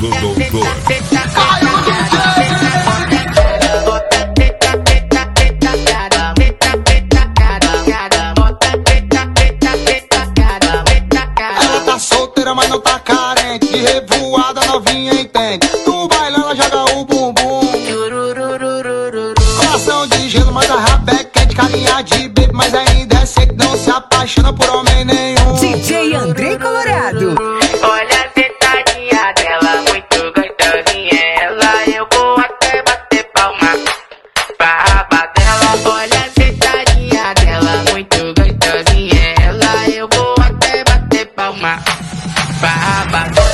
do doutor. Ela tá solteira, mas não tá carente. De revoada novinha entende. No baile ela joga o bumbum. Coração de gelo, mas a rabé quente. Carinha de baby, mas ainda é seco. Não se apaixona por homem nenhum. DJ Andrei Colorado. Olha a sentadinha dela, muito gostosinha ela. Eu vou até bater palma pra raba dela. Olha a sentadinha dela, muito gostosinha ela. Eu vou até bater palma pra raba dela.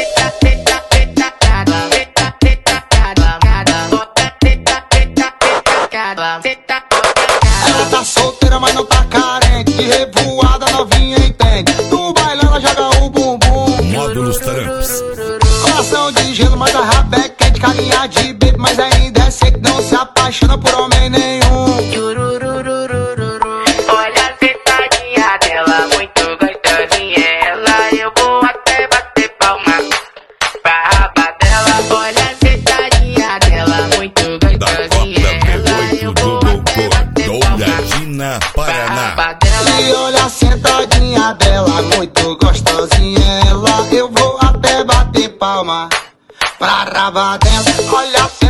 Ela tá solteira, mas não tá carente. De revoada novinha entende. No baile ela joga o bumbum. Módulos Tramps. Coração de gelo, mas a rabé quente. Carinha de baby, mas ainda é seco. Não se apaixona por homem nenhum. Olha a sentadinha dela, muito gostosinha ela. Eu vou até bater palma pra raba dela. Olha a sentadinha dela, muito Da gostosinha Copa ela. P8 Eu do vou doutor. até bater palma Douradina, pra Paraná. raba dela. E olha a sentadinha dela, muito gostosinha ela. Eu vou até bater palma pra raba dela. Olha a